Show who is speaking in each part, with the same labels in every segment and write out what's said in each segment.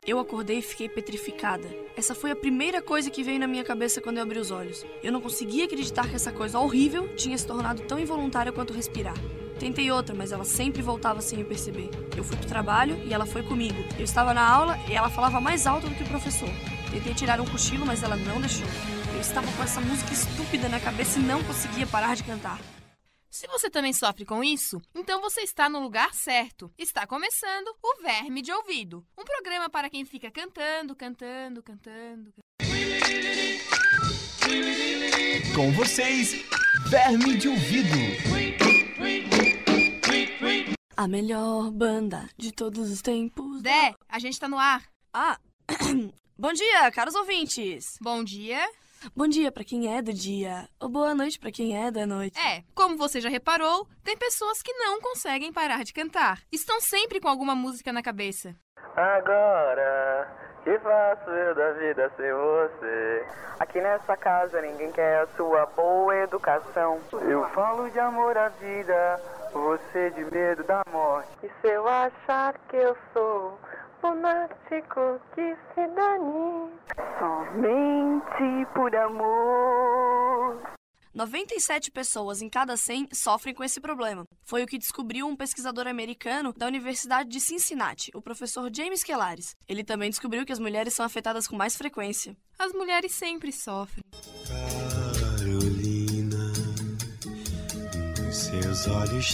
Speaker 1: Eu acordei e fiquei petrificada. Essa foi a primeira coisa que veio na minha cabeça quando eu abri os olhos. Eu não conseguia acreditar que essa coisa horrível tinha se tornado tão involuntária quanto respirar. Tentei outra, mas ela sempre voltava sem eu perceber. Eu fui pro trabalho e ela foi comigo. Eu estava na aula e ela falava mais alto do que o professor. Tentei tirar um cochilo, mas ela não deixou. Eu estava com essa música estúpida na cabeça e não conseguia parar de cantar.
Speaker 2: Se você também sofre com isso, então você está no lugar certo. Está começando o Verme de Ouvido. Um programa para quem fica cantando.
Speaker 3: Com vocês, Verme de Ouvido.
Speaker 1: A melhor banda de todos os tempos.
Speaker 2: Dé, a gente tá no ar.
Speaker 1: Bom dia, caros ouvintes.
Speaker 2: Bom dia.
Speaker 1: Bom dia pra quem é do dia, ou boa noite pra quem é da noite.
Speaker 2: Como você já reparou, tem pessoas que não conseguem parar de cantar. Estão sempre com alguma música na cabeça.
Speaker 4: Agora, que faço eu da vida sem você? Aqui nessa casa ninguém quer a sua boa educação. Eu falo de amor à vida, você de medo da morte. E se eu achar que eu sou lunático, que se dane, somente por amor.
Speaker 1: 97 pessoas em cada 100 sofrem com esse problema. Foi o que descobriu um pesquisador americano da Universidade de Cincinnati, o professor James Kellaris. Ele também descobriu que as mulheres são afetadas com mais frequência.
Speaker 2: As mulheres sempre sofrem.
Speaker 5: Carolina, nos seus olhos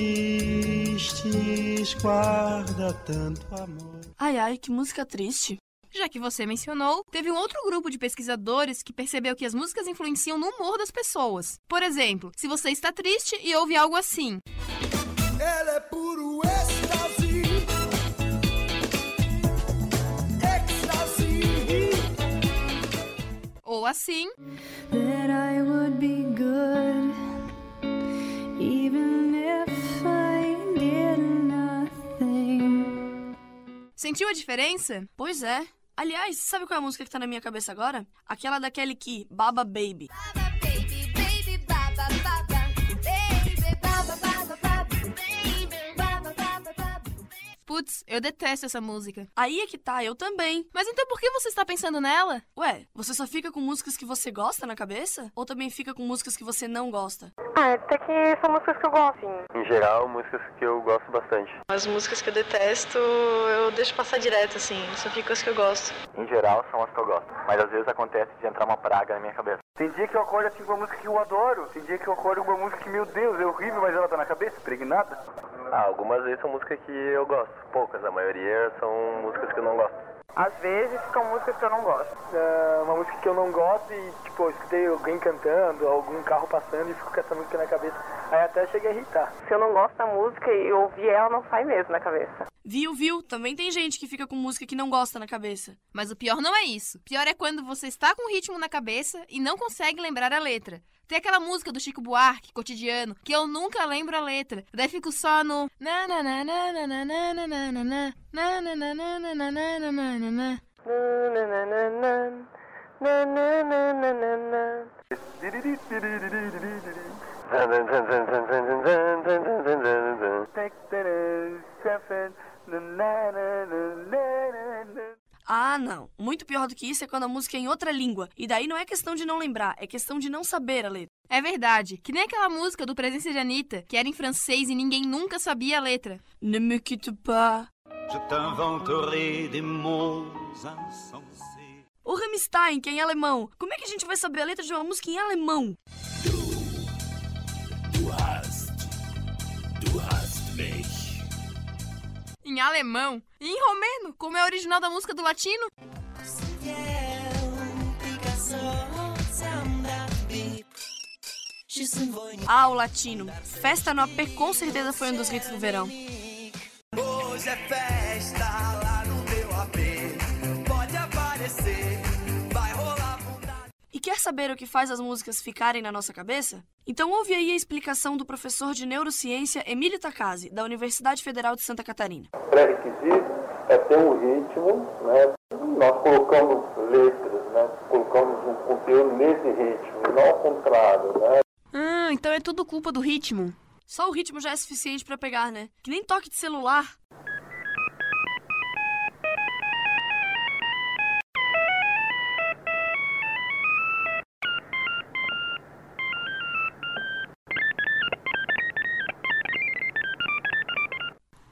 Speaker 5: tristes guarda tanto amor.
Speaker 1: Ai, que música triste.
Speaker 2: Já que você mencionou, teve um outro grupo de pesquisadores que percebeu que as músicas influenciam no humor das pessoas. Por exemplo, se você está triste e ouve algo assim.
Speaker 6: Ela é puro êxtase.
Speaker 2: Ou assim.
Speaker 7: That I would be good, even if I did nothing.
Speaker 2: Sentiu a diferença?
Speaker 1: Pois é. Aliás, sabe qual é a música que tá na minha cabeça agora? Aquela da Kelly Key, Baba Baby.
Speaker 7: Baba baby, baby, baba, baba, baby, baba, baba, baba, baby, baba, baba, baba.
Speaker 2: Putz, eu detesto essa música.
Speaker 1: Aí é que tá, eu também.
Speaker 2: Mas então por que você está pensando nela?
Speaker 1: Ué, você só fica com músicas que você gosta na cabeça? Ou também fica com músicas que você não gosta?
Speaker 4: Até que são músicas que eu gosto, sim. Em geral, músicas que eu gosto bastante.
Speaker 8: As músicas que eu detesto, eu deixo passar direto, assim. Só fico as que eu gosto.
Speaker 4: Em geral, são as que eu gosto. Mas às vezes acontece de entrar uma praga na minha cabeça. Tem dia que eu acordo assim com uma música que eu adoro. Tem dia que eu acordo com uma música que, meu Deus, é horrível, mas ela tá na cabeça, impregnada. Algumas vezes são músicas que eu gosto. Poucas, a maioria são músicas que eu não gosto. Às vezes são músicas que eu não gosto. Uma música que eu não gosto e, eu escutei alguém cantando, algum carro passando e fico com essa música na cabeça. Aí até chega a irritar. Se eu não gosto da música e ouvir ela, não sai mesmo na cabeça.
Speaker 1: Viu? Também tem gente que fica com música que não gosta na cabeça.
Speaker 2: Mas o pior não é isso. O pior é quando você está com o ritmo na cabeça e não consegue lembrar a letra. Tem aquela música do Chico Buarque, Cotidiano, que eu nunca lembro a letra. Daí fico só no...
Speaker 1: Não. Muito pior do que isso é quando a música é em outra língua. E daí não é questão de não lembrar, é questão de não saber a letra.
Speaker 2: É verdade. Que nem aquela música do Presença de Anitta, que era em francês e ninguém nunca sabia a letra.
Speaker 1: Ne me quitte pas.
Speaker 5: Je t'inventerai des mots insensés.
Speaker 1: O Rammstein, que é em alemão. Como é que a gente vai saber a letra de uma música em alemão?
Speaker 5: Du hast mich.
Speaker 2: Em alemão? E em romeno, como é a original da música do latino? O latino. Festa no AP com certeza foi um dos hits do verão.
Speaker 6: Hoje é festa lá no meu AP. Pode aparecer, vai rolar vontade.
Speaker 1: E quer saber o que faz as músicas ficarem na nossa cabeça? Então ouve aí a explicação do professor de neurociência Emílio Takase, da Universidade Federal de Santa Catarina.
Speaker 4: Pré-requisito é ter um ritmo, né? Nós colocamos letras, né? Colocamos um conteúdo nesse ritmo, não ao contrário, né?
Speaker 2: Então é tudo culpa do ritmo.
Speaker 1: Só o ritmo já é suficiente pra pegar, né? Que nem toque de celular.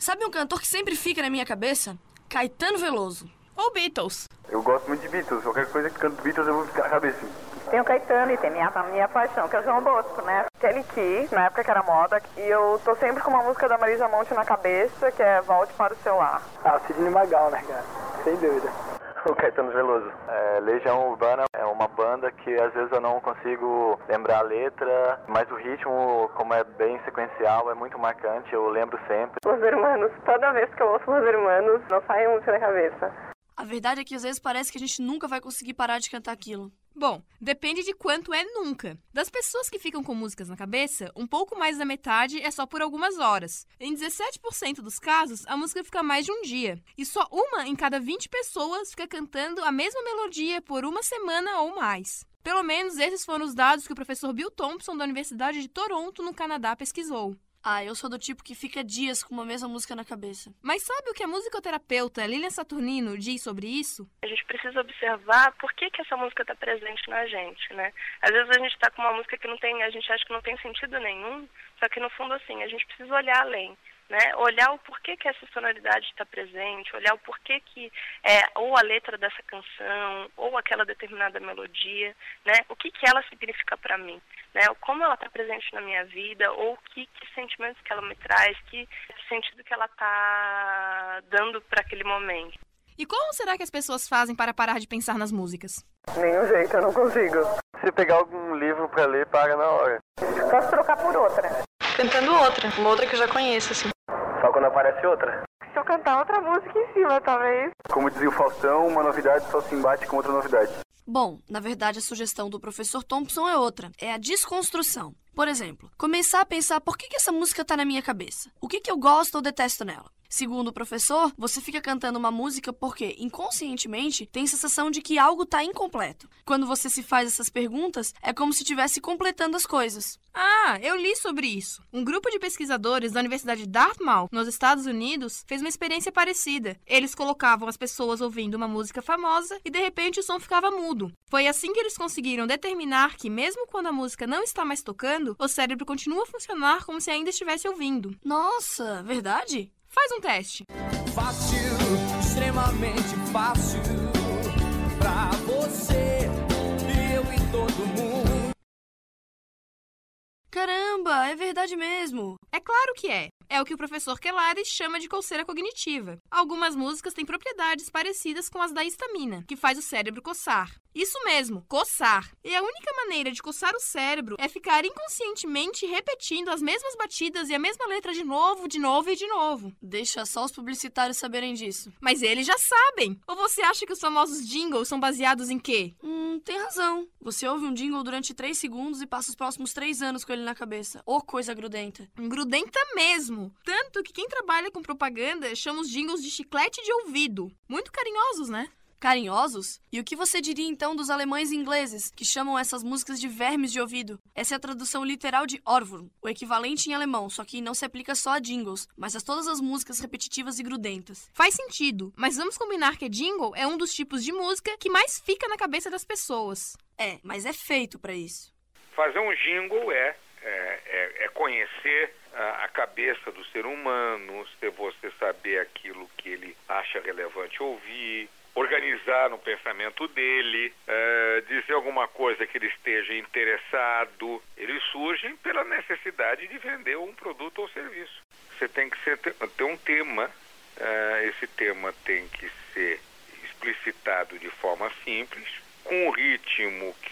Speaker 1: Sabe um cantor que sempre fica na minha cabeça? Caetano Veloso.
Speaker 2: Ou Beatles.
Speaker 4: Eu gosto muito de Beatles. Qualquer coisa que canto Beatles eu vou ficar na cabeça.
Speaker 9: Tem o Caetano e tem minha paixão, que é o João Bosco, né? Kelly Key, na época que era moda, e eu tô sempre com uma música da Marisa Monte na cabeça, que é Volte para o Seu Lar.
Speaker 4: Sidney Magal, né, cara? Sem dúvida. O Caetano Veloso. Legião Urbana é uma banda que às vezes eu não consigo lembrar a letra, mas o ritmo, como é bem sequencial, é muito marcante, eu lembro sempre.
Speaker 9: Los Hermanos, toda vez que eu ouço Los Hermanos, não sai música da cabeça.
Speaker 1: A verdade é que às vezes parece que a gente nunca vai conseguir parar de cantar aquilo.
Speaker 2: Bom, depende de quanto é nunca. Das pessoas que ficam com músicas na cabeça, um pouco mais da metade é só por algumas horas. Em 17% dos casos, a música fica mais de um dia. E só uma em cada 20 pessoas fica cantando a mesma melodia por uma semana ou mais. Pelo menos esses foram os dados que o professor Bill Thompson, da Universidade de Toronto, no Canadá, pesquisou.
Speaker 1: Eu sou do tipo que fica dias com uma mesma música na cabeça.
Speaker 2: Mas sabe o que a musicoterapeuta Lilian Saturnino diz sobre isso?
Speaker 8: A gente precisa observar por que essa música está presente na gente, né? Às vezes a gente está com uma música que a gente acha que não tem sentido nenhum, só que no fundo, assim, a gente precisa olhar além. Né? Olhar o porquê que essa sonoridade está presente, olhar o porquê que ou a letra dessa canção, ou aquela determinada melodia, né? O que ela significa para mim, né? Como ela está presente na minha vida, ou que sentimentos que ela me traz, que sentido que ela está dando para aquele momento.
Speaker 2: E como será que as pessoas fazem para parar de pensar nas músicas?
Speaker 9: Nenhum jeito, eu não consigo.
Speaker 4: Se pegar algum livro pra ler, para na hora.
Speaker 9: Posso trocar por outra.
Speaker 8: Cantando uma outra que eu já conheço, assim.
Speaker 4: Só quando aparece outra.
Speaker 9: Se eu cantar outra música em cima, talvez.
Speaker 4: Como dizia o Faustão, uma novidade só se embate com outra novidade.
Speaker 1: Bom, na verdade a sugestão do professor Thompson é outra. É a desconstrução. Por exemplo, começar a pensar por que essa música tá na minha cabeça. O que eu gosto ou detesto nela. Segundo o professor, você fica cantando uma música porque, inconscientemente, tem a sensação de que algo tá incompleto. Quando você se faz essas perguntas, é como se estivesse completando as coisas.
Speaker 2: Eu li sobre isso. Um grupo de pesquisadores da Universidade de Dartmouth, nos Estados Unidos, fez uma experiência parecida. Eles colocavam as pessoas ouvindo uma música famosa e, de repente, o som ficava mudo. Foi assim que eles conseguiram determinar que, mesmo quando a música não está mais tocando, o cérebro continua a funcionar como se ainda estivesse ouvindo.
Speaker 1: Nossa, verdade?
Speaker 2: Faz um teste.
Speaker 6: Fácil, extremamente fácil pra você e eu e todo mundo.
Speaker 1: Caramba, é verdade mesmo.
Speaker 2: É claro que é. É o que o professor Kelari chama de coceira cognitiva. Algumas músicas têm propriedades parecidas com as da histamina, que faz o cérebro coçar. Isso mesmo, coçar. E a única maneira de coçar o cérebro é ficar inconscientemente repetindo as mesmas batidas e a mesma letra de novo e de novo.
Speaker 1: Deixa só os publicitários saberem disso.
Speaker 2: Mas eles já sabem. Ou você acha que os famosos jingles são baseados em quê?
Speaker 1: Tem razão. Você ouve um jingle durante 3 segundos e passa os próximos 3 anos com ele na cabeça. Ô, coisa grudenta.
Speaker 2: Grudenta mesmo. Tanto que quem trabalha com propaganda chama os jingles de chiclete de ouvido. Muito carinhosos, né?
Speaker 1: Carinhosos? E o que você diria então dos alemães e ingleses, que chamam essas músicas de vermes de ouvido? Essa é a tradução literal de Ohrwurm, o equivalente em alemão, só que não se aplica só a jingles, mas a todas as músicas repetitivas e grudentas.
Speaker 2: Faz sentido, mas vamos combinar que jingle é um dos tipos de música que mais fica na cabeça das pessoas.
Speaker 1: Mas é feito pra isso.
Speaker 10: Fazer um jingle é conhecer a cabeça do ser humano, você saber aquilo que ele acha relevante ouvir, organizar no pensamento dele, dizer alguma coisa que ele esteja interessado. Eles surgem pela necessidade de vender um produto ou serviço. Você tem que ter um tema, esse tema tem que ser explicitado de forma simples, com um ritmo que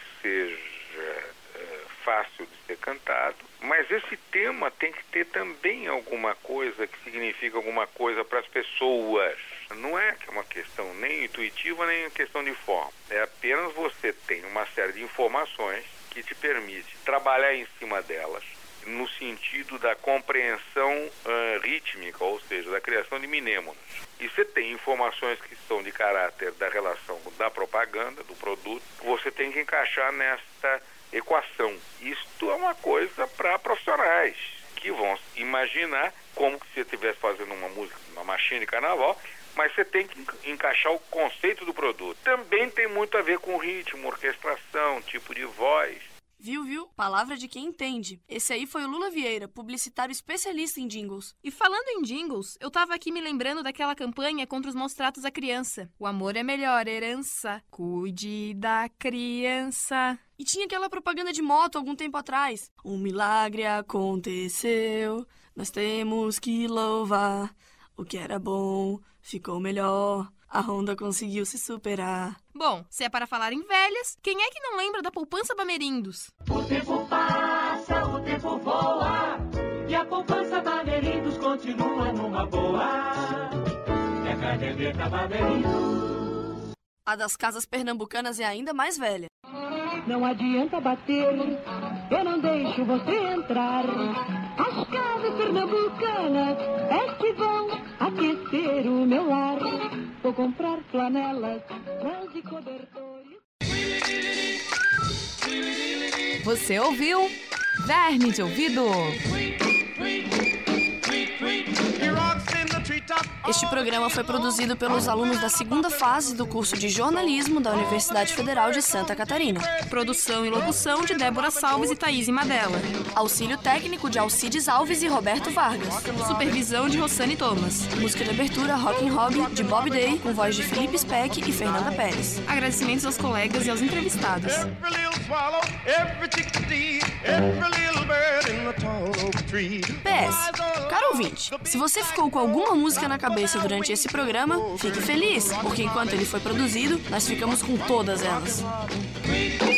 Speaker 10: seja fácil de ser cantado, mas esse tema tem que ter também alguma coisa que significa alguma coisa para as pessoas. Não é uma questão nem intuitiva, nem questão de forma. É apenas você tem uma série de informações que te permite trabalhar em cima delas, no sentido da compreensão rítmica, ou seja, da criação de minêmonas. E você tem informações que são de caráter da relação da propaganda, do produto, que você tem que encaixar nesta equação. Isto é uma coisa para profissionais que vão imaginar como que você estivesse fazendo uma música, uma marchinha de carnaval, mas você tem que encaixar o conceito do produto. Também tem muito a ver com ritmo, orquestração, tipo de voz.
Speaker 1: Viu? Palavra de quem entende. Esse aí foi o Lula Vieira, publicitário especialista em jingles.
Speaker 2: E falando em jingles, eu tava aqui me lembrando daquela campanha contra os maus tratos à criança. O amor é melhor herança, cuide da criança.
Speaker 1: E tinha aquela propaganda de moto algum tempo atrás. Um milagre aconteceu, nós temos que louvar. O que era bom ficou melhor, a Honda conseguiu se superar.
Speaker 2: Bom, se é para falar em velhas, quem é que não lembra da poupança Bamerindos?
Speaker 11: O tempo passa, o tempo voa, e a poupança Bamerindos continua numa boa. E a caderneta Bamerindos.
Speaker 1: A das casas pernambucanas é ainda mais velha.
Speaker 11: Não adianta bater, eu não deixo você entrar. As casas pernambucanas é que vão aquecer o meu lar. Vou comprar flanelas, lãs e cobertores.
Speaker 12: Você ouviu? Verme de ouvido.
Speaker 1: Este programa foi produzido pelos alunos da segunda fase do curso de jornalismo da Universidade Federal de Santa Catarina.
Speaker 2: Produção e locução de Débora Salves e Thaís Madela.
Speaker 1: Auxílio técnico de Alcides Alves e Roberto Vargas.
Speaker 2: Supervisão de Rossane Thomas.
Speaker 1: Música de abertura Rock and Hobby de Bob Day, com voz de Felipe Speck e Fernanda Pérez.
Speaker 2: Agradecimentos aos colegas e aos entrevistados.
Speaker 1: PS, caro ouvinte, se você ficou com alguma música na cabeça durante esse programa, fique feliz, porque enquanto ele foi produzido, nós ficamos com todas elas.